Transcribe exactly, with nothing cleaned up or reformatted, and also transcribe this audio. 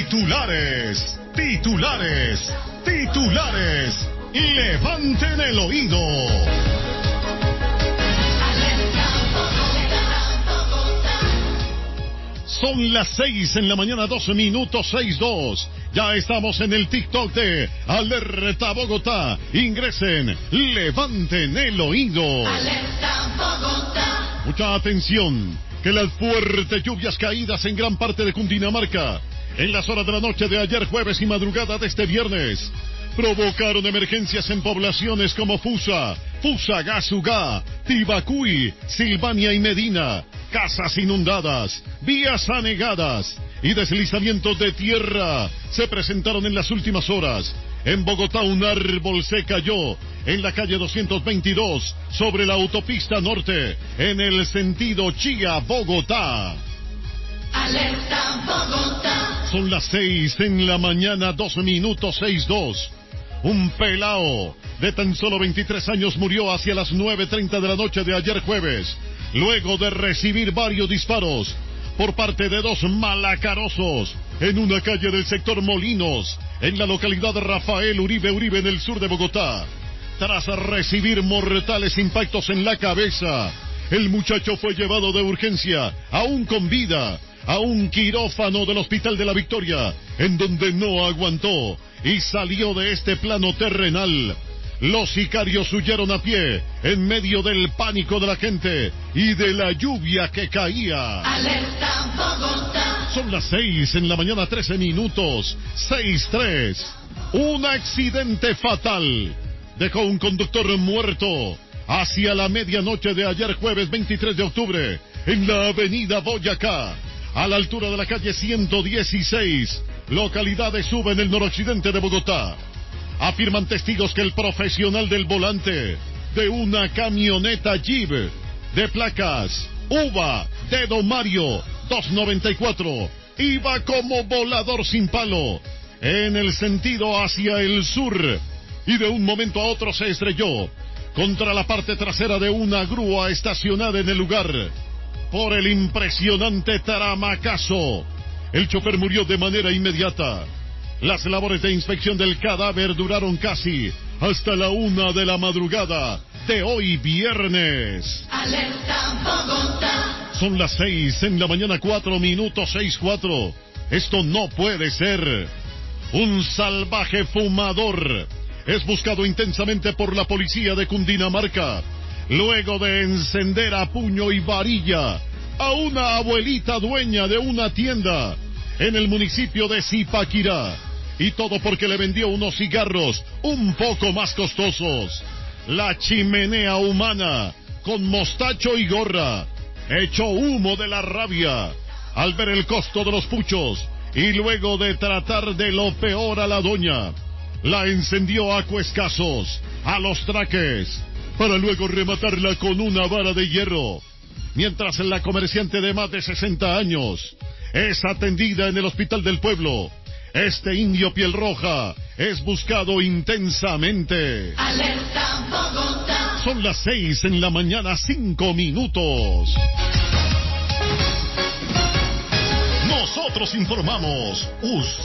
Titulares, titulares, titulares. Levanten el oído. Son las seis en la mañana, doce minutos, seis dos. Ya estamos en el TikTok de Alerta Bogotá. Ingresen, levanten el oído. Alerta Bogotá. Mucha atención, que las fuertes lluvias caídas en gran parte de Cundinamarca, en las horas de la noche de ayer jueves y madrugada de este viernes, provocaron emergencias en poblaciones como Fusa, Fusagasugá, Tibacuy, Silvania y Medina. Casas inundadas, vías anegadas y deslizamientos de tierra se presentaron en las últimas horas. En Bogotá un árbol se cayó en la calle doscientos veintidós sobre la autopista norte en el sentido Chía-Bogotá. Alerta Bogotá. Son las seis en la mañana, dos minutos, seis dos. Un pelao de tan solo veintitrés años murió hacia las nueve treinta de la noche de ayer jueves, luego de recibir varios disparos por parte de dos malacarosos en una calle del sector Molinos, en la localidad de Rafael Uribe Uribe, en el sur de Bogotá. Tras recibir mortales impactos en la cabeza, el muchacho fue llevado de urgencia, aún con vida, a un quirófano del Hospital de la Victoria, en donde no aguantó y salió de este plano terrenal. Los sicarios huyeron a pie en medio del pánico de la gente y de la lluvia que caía. Alerta Bogotá. Son las seis en la mañana, trece minutos, seis tres. Un accidente fatal dejó un conductor muerto hacia la medianoche de ayer jueves veintitrés de octubre en la avenida Boyacá, a la altura de la calle ciento dieciséis, localidad de Suba, en el noroccidente de Bogotá. Afirman testigos que el profesional del volante de una camioneta Jeep de placas Uva Dedo Mario doscientos noventa y cuatro iba como volador sin palo en el sentido hacia el sur y de un momento a otro se estrelló contra la parte trasera de una grúa estacionada en el lugar. Por el impresionante tramacazo, el chofer murió de manera inmediata. Las labores de inspección del cadáver duraron casi hasta la una de la madrugada de hoy viernes. Alerta Bogotá. Son las seis en la mañana, cuatro minutos, seis cuatro. Esto no puede ser. Un salvaje fumador es buscado intensamente por la policía de Cundinamarca, luego de encender a puño y varilla a una abuelita dueña de una tienda en el municipio de Zipaquirá. Y todo porque le vendió unos cigarros un poco más costosos. La chimenea humana, con mostacho y gorra, echó humo de la rabia al ver el costo de los puchos y luego de tratar de lo peor a la doña, la encendió a cuescazos a los traques para luego rematarla con una vara de hierro. Mientras la comerciante de más de sesenta años es atendida en el hospital del pueblo, este indio piel roja es buscado intensamente. Alerta Bogotá. Son las seis en la mañana, cinco minutos. Nosotros informamos. Usted